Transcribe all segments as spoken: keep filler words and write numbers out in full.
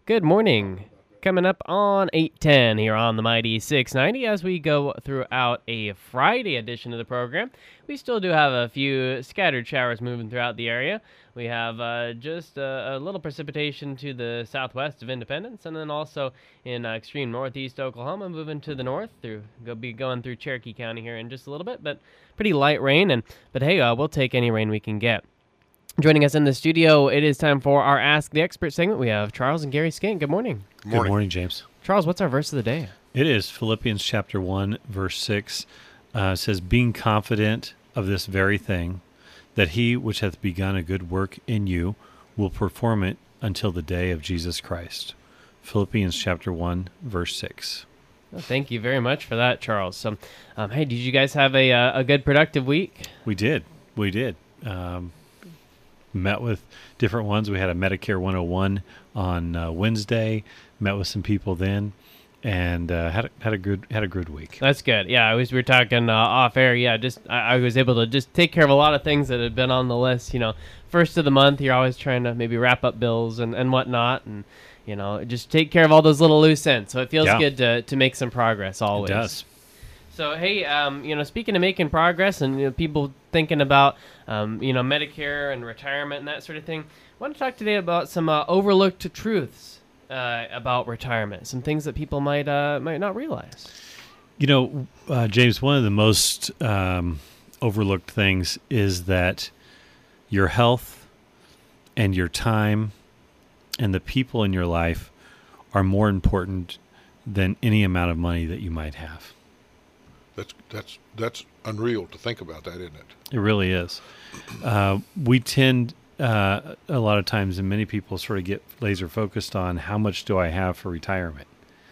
Good morning. Coming up on eight ten here on the Mighty six ninety as we go throughout a Friday edition of the program. We still do have a few scattered showers moving throughout the area. We have uh, just a, a little precipitation to the southwest of Independence, and then also in uh, extreme northeast Oklahoma, moving to the north through go be going through Cherokee County here in just a little bit, but pretty light rain. And but hey, uh, we'll take any rain we can get. Joining us in the studio, it is time for our Ask the Expert segment. We have Charles and Gary Skink. Good morning. Good morning. Good morning, James. Charles, what's our verse of the day? It is Philippians chapter one, verse six. Uh, it says, being confident of this very thing, that he which hath begun a good work in you will perform it until the day of Jesus Christ. Philippians chapter one, verse six. Well, thank you very much for that, Charles. So, um, hey, did you guys have a uh, a good, productive week? We did. We did. Um, met with different ones. We had a Medicare one oh one on uh, Wednesday, met with some people then, and uh, had a, had a good had a good week. That's good. Yeah, I was we were talking uh, off air. Yeah, just I, I was able to just take care of a lot of things that had been on the list. You know, first of the month, you're always trying to maybe wrap up bills and, and whatnot, and you know, just take care of all those little loose ends. So it feels Yeah. good to to make some progress always. It does. So, hey, um, you know, speaking of making progress and you know, people thinking about, um, you know, Medicare and retirement and that sort of thing, I want to talk today about some uh, overlooked truths uh, about retirement, some things that people might uh, might not realize. You know, uh, James, one of the most um, overlooked things is that your health and your time and the people in your life are more important than any amount of money that you might have. That's that's that's unreal to think about that, isn't it? It really is. Uh, we tend, uh, a lot of times, and many people sort of get laser focused on how much do I have for retirement.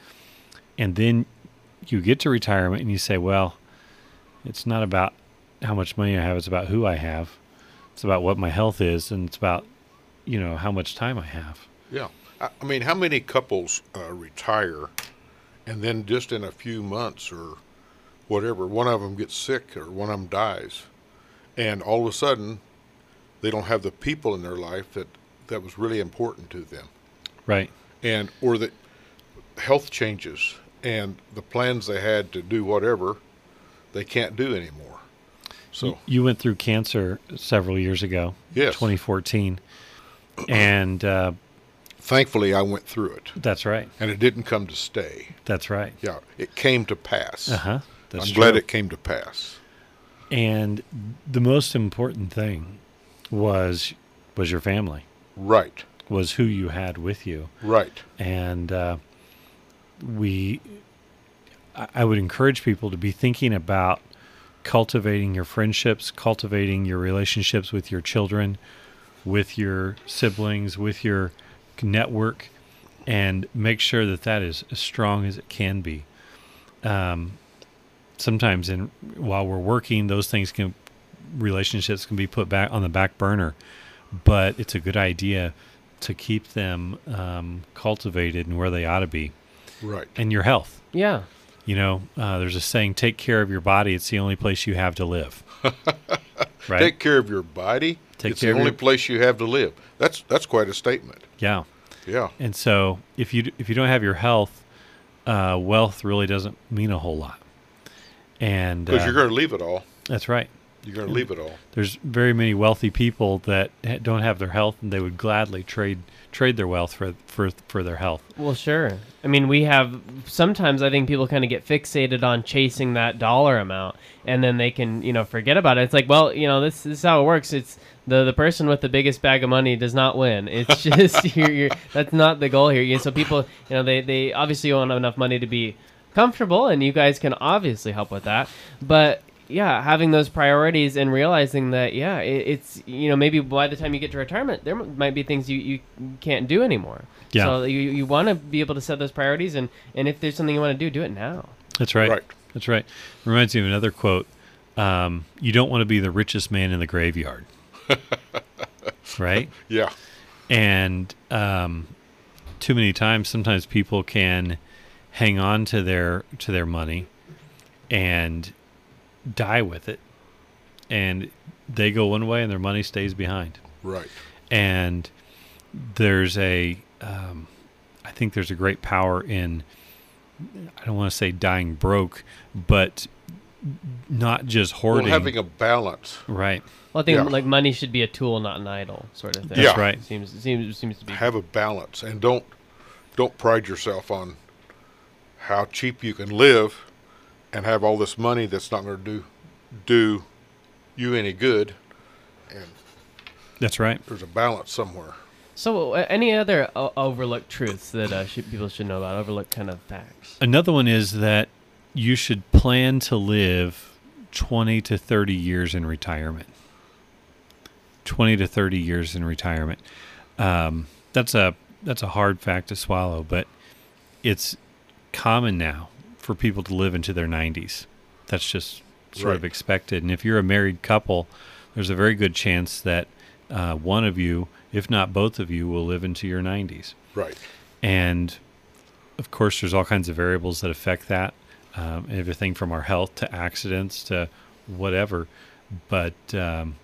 And then you get to retirement and you say, well, it's not about how much money I have, it's about who I have. It's about what my health is, and it's about, you know, how much time I have. Yeah. I, I mean, how many couples uh, retire, and then just in a few months or whatever, one of them gets sick or one of them dies, and all of a sudden they don't have the people in their life that, that was really important to them, Right. and or that health changes and the plans they had to do whatever they can't do anymore. So Y- You went through cancer several years ago, Yes. twenty fourteen, and uh, thankfully I went through it, that's right. and it didn't come to stay. That's right. Yeah, it came to pass. Uh-huh. That's I'm true. glad it came to pass. And the most important thing was was your family, Right, was who you had with you. right. And uh, we, I I would encourage people to be thinking about cultivating your friendships, cultivating your relationships with your children, with your siblings, with your network, and make sure that that is as strong as it can be. Um, sometimes in while we're working, those things can, relationships can be put back on the back burner, but it's a good idea to keep them um, cultivated and where they ought to be. Right. And your health. Yeah. You know, uh, there's a saying, take care of your body. It's the only place you have to live. Right? Take care of your body. Take it's care the of only your- place you have to live. That's that's quite a statement. Yeah. Yeah. And so if you if you don't have your health, uh, wealth really doesn't mean a whole lot. And Because uh, you're going to leave it all. that's right. You're going to leave it all. There's very many wealthy people that ha- don't have their health, and they would gladly trade trade their wealth for for for their health. Well, sure. I mean, we have sometimes I think people kind of get fixated on chasing that dollar amount, and then they can, you know, forget about it. It's like, well, you know, this, this is how it works. It's the the person with the biggest bag of money does not win. It's just you're, you're, that's not the goal here. You so people, you know, they they obviously don't have enough money to be comfortable, and you guys can obviously help with that. But yeah, having those priorities and realizing that, yeah, it, it's, you know, maybe by the time you get to retirement, there m- might be things you, you can't do anymore. Yeah. So you, you want to be able to set those priorities, and, and if there's something you want to do, do it now. That's right. Right. That's right. Reminds me of another quote. Um, you don't want to be the richest man in the graveyard. Right? Yeah. And um, too many times, sometimes people can hang on to their to their money and die with it, and they go one way and their money stays behind. Right. And there's a um, I think there's a great power in, I don't want to say dying broke, but not just hoarding. Well, having a balance. Right. Well, I think Yeah. like money should be a tool, not an idol, sort of thing. That's right. It seems it seems seems to be. Have a balance, and don't don't pride yourself on how cheap you can live and have all this money that's not going to do do you any good. And That's right. there's a balance somewhere. So, uh, any other o- overlooked truths that uh, should, people should know about? Overlooked kind of facts. Another one is that you should plan to live twenty to thirty years in retirement. twenty to thirty years in retirement. Um, that's a that's a hard fact to swallow, but it's common now for people to live into their nineties. That's just sort of Right. expected. And if you're a married couple, there's a very good chance that uh, one of you, if not both of you, will live into your nineties. Right. And of course, there's all kinds of variables that affect that, um, everything from our health to accidents to whatever. But um,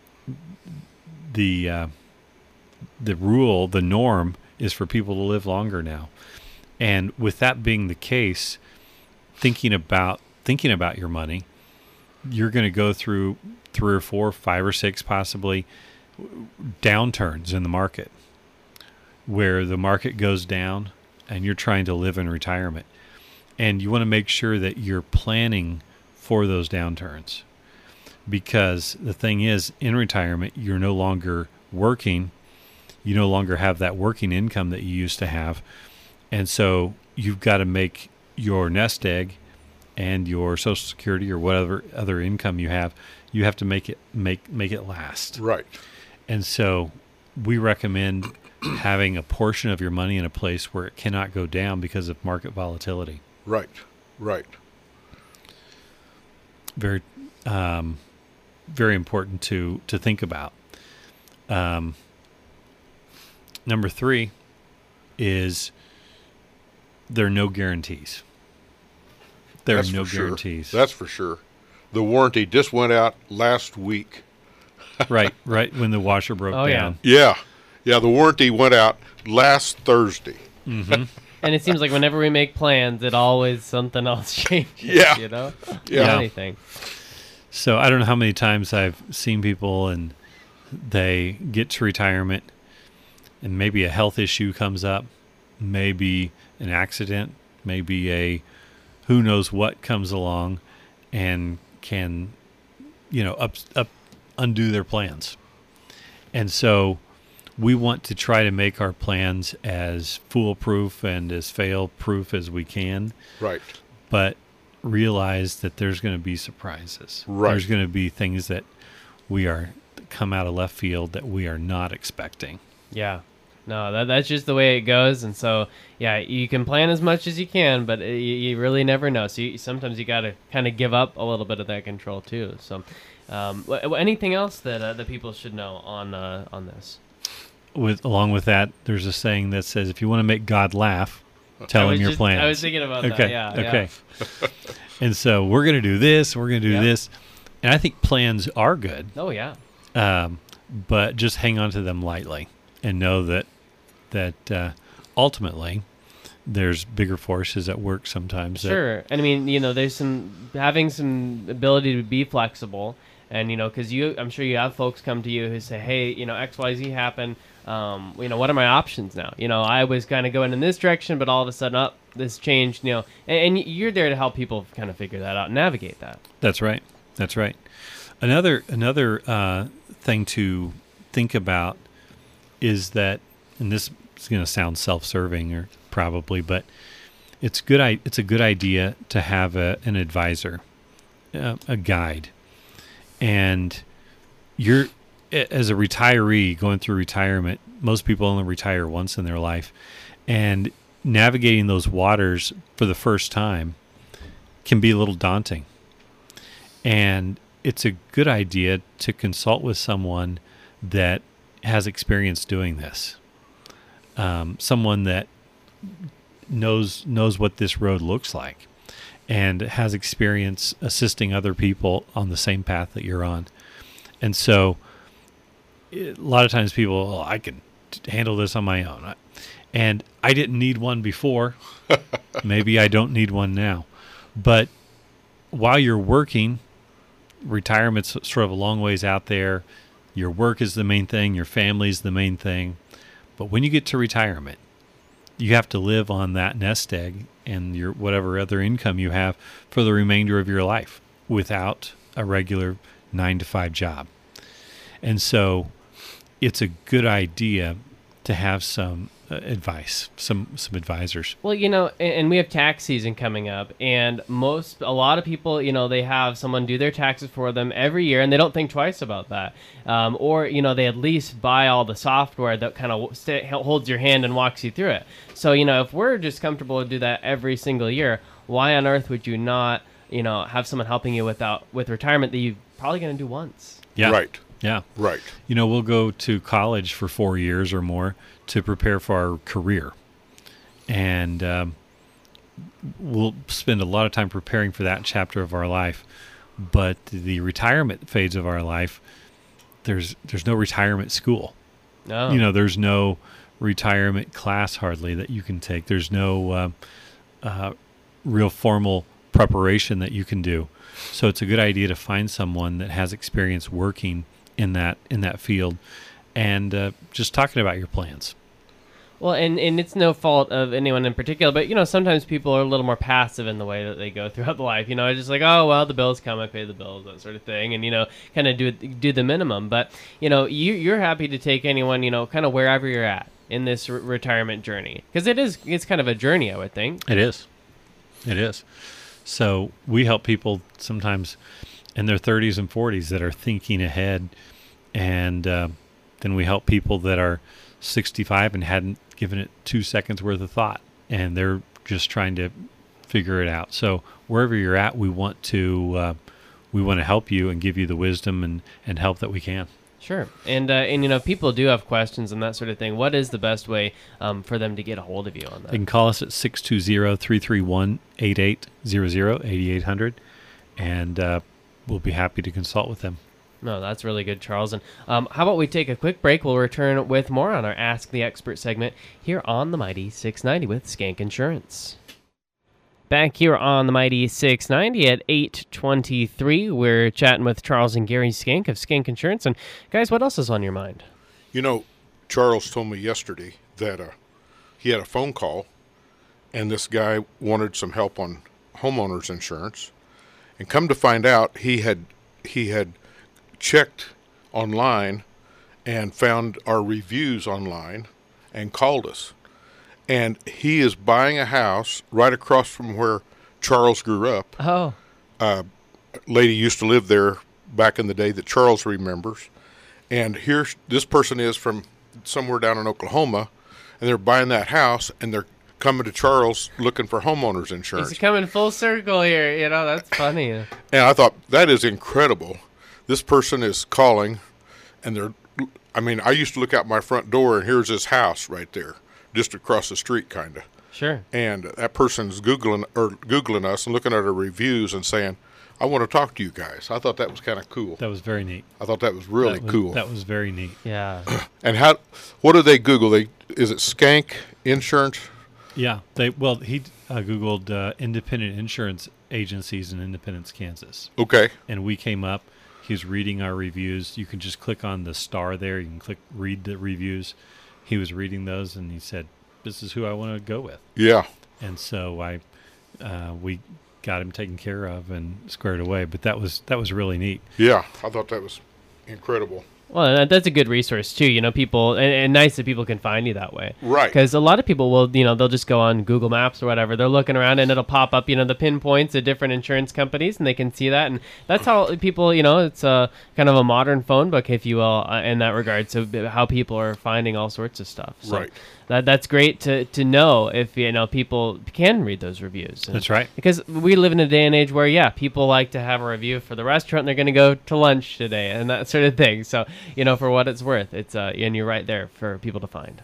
the uh, the rule, the norm, is for people to live longer now. And with that being the case, thinking about thinking about your money, you're going to go through three or four, five or six, possibly downturns in the market, where the market goes down and you're trying to live in retirement. And you want to make sure that you're planning for those downturns, because the thing is, in retirement, you're no longer working. You no longer have that working income that you used to have. And so you've got to make your nest egg and your Social Security or whatever other income you have, you have to make it make make it last. Right. And so we recommend having a portion of your money in a place where it cannot go down because of market volatility. Right. Right. Very, um, very important to, to think about. Um, number three is there are no guarantees. There That's are no for sure. guarantees. That's for sure. The warranty just went out last week. right, right when the washer broke Oh, yeah. down. Yeah. Yeah, the warranty went out last Thursday. Mm-hmm. And it seems like whenever we make plans, it always something else changes. Yeah. You know. Yeah. Anything. So I don't know how many times I've seen people and they get to retirement and maybe a health issue comes up, maybe an accident, maybe a who knows what comes along and can, you know, up, up undo their plans. And so we want to try to make our plans as foolproof and as fail-proof as we can, Right. but realize that there's going to be surprises. Right. There's going to be things that we are come out of left field that we are not expecting. Yeah. No, that that's just the way it goes. And so, yeah, you can plan as much as you can, but you, you really never know. So you, sometimes you got to kind of give up a little bit of that control too. So, um, wh- wh- anything else that uh, that people should know on uh, on this? With along with that, there's a saying that says, "If you want to make God laugh, tell I him was your just- plans." I was thinking about that. okay, Yeah. okay. And so we're going to do this. We're going to do Yeah. this, and I think plans are good, Yeah. Oh yeah. um, but just hang on to them lightly and know that that uh, ultimately there's bigger forces at work sometimes. that- Sure. And I mean, you know, there's some having some ability to be flexible, and you know, because you, I'm sure you have folks come to you who say, hey, you know, X Y Z happened. Um, you know, what are my options now? You know, I was kind of going in this direction, but all of a sudden, up this changed. You know, and, and you're there to help people kind of figure that out, and navigate that. That's right. That's right. Another another uh, thing to think about is that, and this is going to sound self-serving or probably, but it's good. I, it's a good idea to have a, an advisor, uh, a guide, and you're as a retiree going through retirement. Most people only retire once in their life, and navigating those waters for the first time can be a little daunting. And it's a good idea to consult with someone that has experience doing this. Um, someone that knows knows what this road looks like and has experience assisting other people on the same path that you're on. And so a lot of times people, oh, I can handle this on my own. And I didn't need one before. Maybe I don't need one now. But while you're working, retirement's sort of a long ways out there. Your work is the main thing. Your family's the main thing. But when you get to retirement, you have to live on that nest egg and your whatever other income you have for the remainder of your life without a regular nine to five job. And so it's a good idea to have some uh, advice, some some advisors. Well, you know, and, and we have tax season coming up, and most, a lot of people, you know, they have someone do their taxes for them every year, and they don't think twice about that. Um, or, you know, they at least buy all the software that kind of st- holds your hand and walks you through it. So, you know, if we're just comfortable to do that every single year, why on earth would you not, you know, have someone helping you without with retirement that you're probably going to do once? Yeah. Right. Yeah. Right. You know, we'll go to college for four years or more to prepare for our career. And um, we'll spend a lot of time preparing for that chapter of our life. But the retirement phase of our life, there's there's no retirement school. No. You know, there's no retirement class hardly that you can take. There's no uh, uh, real formal preparation that you can do. So it's a good idea to find someone that has experience working in that in that field, and uh, just talking about your plans. Well, and, and it's no fault of anyone in particular, but, you know, sometimes people are a little more passive in the way that they go throughout the life. You know, it's just like, oh, well, the bills come, I pay the bills, that sort of thing, and, you know, kind of do do the minimum. But, you know, you, you're happy to take anyone, you know, kind of wherever you're at in this re- retirement journey. Because it is, it's kind of a journey, I would think. It is. It is. So we help people sometimes in their thirties and forties that are thinking ahead, and uh, then we help people that are sixty-five and hadn't given it two seconds worth of thought, and they're just trying to figure it out. So wherever you're at, we want to uh, we want to help you and give you the wisdom and, and help that we can. Sure. And, uh, and you know, people do have questions and that sort of thing. What is the best way um, for them to get a hold of you on that? They can call us at six two zero, three three one, eight eight zero zero, eight eight hundred, and uh, we'll be happy to consult with them. No, that's really good, Charles. And um, how about we take a quick break? We'll return with more on our Ask the Expert segment here on the Mighty six ninety with Skank Insurance. Back here on the Mighty six ninety at eight twenty-three, we're chatting with Charles and Gary Skank of Skank Insurance. And guys, what else is on your mind? You know, Charles told me yesterday that uh, he had a phone call, and this guy wanted some help on homeowners insurance. And come to find out, he had he had checked online and found our reviews online and called us. And he is buying a house right across from where Charles grew up. Oh. Uh, lady used to live there back in the day that Charles remembers. And here this person is from somewhere down in Oklahoma, and they're buying that house, and they're coming to Charles looking for homeowners insurance. He's coming full circle here. You know, that's funny. And I thought, that is incredible. This person is calling, and they're, I mean, I used to look out my front door, and here's his house right there, just across the street, kind of. Sure. And that person's Googling or Googling us and looking at our reviews and saying, I want to talk to you guys. I thought that was kind of cool. That was very neat. I thought that was really that was, cool. That was very neat. Yeah. And how, what do they Google? They Is it Skank Insurance? Yeah. They Well, he uh, Googled uh, independent insurance agencies in Independence, Kansas. Okay. And we came up. He was reading our reviews. You can just click on the star there. You can click read the reviews. He was reading those, and he said, this is who I want to go with. Yeah. And so I, uh, we got him taken care of and squared away. But that was that was really neat. Yeah. I thought that was incredible. Well, that, that's a good resource too. You know, people, and, and nice that people can find you that way. Right. Because a lot of people will, you know, they'll just go on Google Maps or whatever. They're looking around and it'll pop up, you know, the pinpoints of different insurance companies, and they can see that. And that's how people, you know, it's a kind of a modern phone book, if you will, uh, in that regard. So how people are finding all sorts of stuff. So Right. That that's great to, to know if, you know, people can read those reviews. And That's right. Because we live in a day and age where, yeah, people like to have a review for the restaurant they're going to go to lunch today and that sort of thing. So, you know, for what it's worth, it's uh, and you're right there for people to find.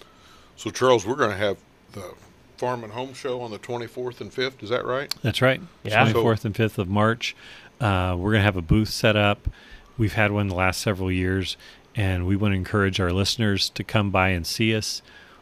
So, Charles, we're going to have the Farm and Home Show on the twenty-fourth and fifth. Is that right? That's right. Yeah. twenty-fourth and fifth of March. Uh, we're going to have a booth set up. We've had one the last several years, and we want to encourage our listeners to come by and see us.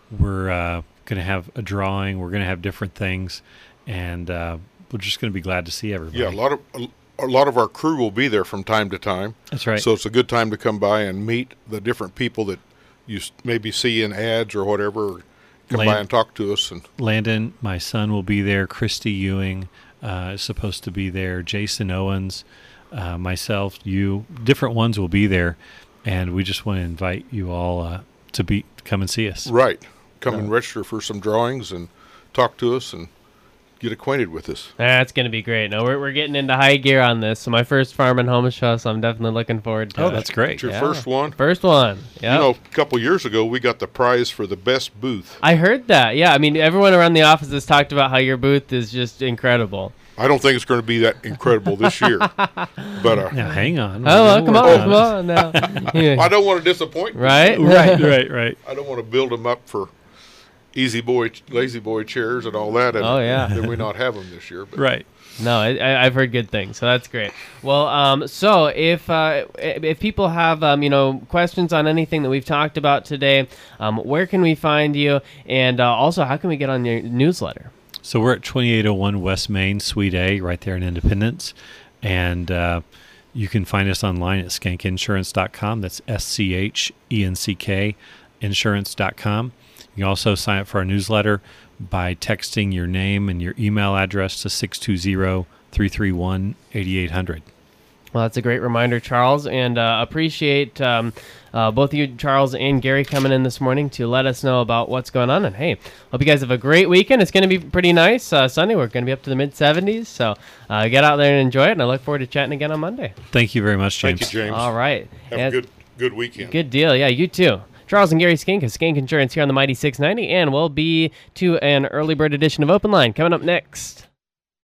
we're uh, going to have a drawing. We're going to have different things, and uh, we're just going to be glad to see everybody. Yeah, a lot of a, a lot of our crew will be there from time to time. That's right. So it's a good time to come by and meet the different people that you s- maybe see in ads or whatever. Or come Land- by and talk to us. And Landon, my son, will be there. Christy Ewing uh, is supposed to be there. Jason Owens, uh, myself, you, different ones will be there, and we just want to invite you all uh, to be come and see us. right, come and Uh, register for some drawings and talk to us and get acquainted with us. That's going to be great. No, we're, we're getting into high gear on this. So my first farm and home show, so I'm definitely looking forward to Oh, it. that's great. It's your Yeah. first one. First one. Yeah. You know, a couple years ago, we got the prize for the best booth. I heard that. Yeah, I mean, everyone around the office has talked about how your booth is just incredible. I don't think it's going to be that incredible this year, but uh, Now, hang on. Oh, well, We're come on, working come on now. I Yeah. don't want to disappoint. you. Right? Right, right, right. I don't want to build them up for easy boy, lazy boy chairs and all that. And Oh, yeah. then we not have them this year. But Right. No, I, I- I've heard good things, so that's great. Well, um, so if uh, if people have um, you know questions on anything that we've talked about today, um, where can we find you? And uh, also, how can we get on your newsletter? So we're at twenty-eight oh one West Main, Suite A, right there in Independence. And uh, you can find us online at skank insurance dot com. That's S C H E N C K insurance dot com. You can also sign up for our newsletter by texting your name and your email address to six two zero, three three one, eight eight zero zero. Well, that's a great reminder, Charles, and uh, appreciate um, uh, both you, Charles, and Gary coming in this morning to let us know about what's going on. And hey, hope you guys have a great weekend. It's going to be pretty nice. Uh, Sunday, we're going to be up to the mid seventies, so uh, get out there and enjoy it. And I look forward to chatting again on Monday. Thank you very much, James. thank you, James. All right. Have And- a good good weekend. Good deal. Yeah, you too. Charles and Gary Skink of Skink Insurance here on the Mighty six ninety, and we'll be to an early bird edition of Open Line coming up next.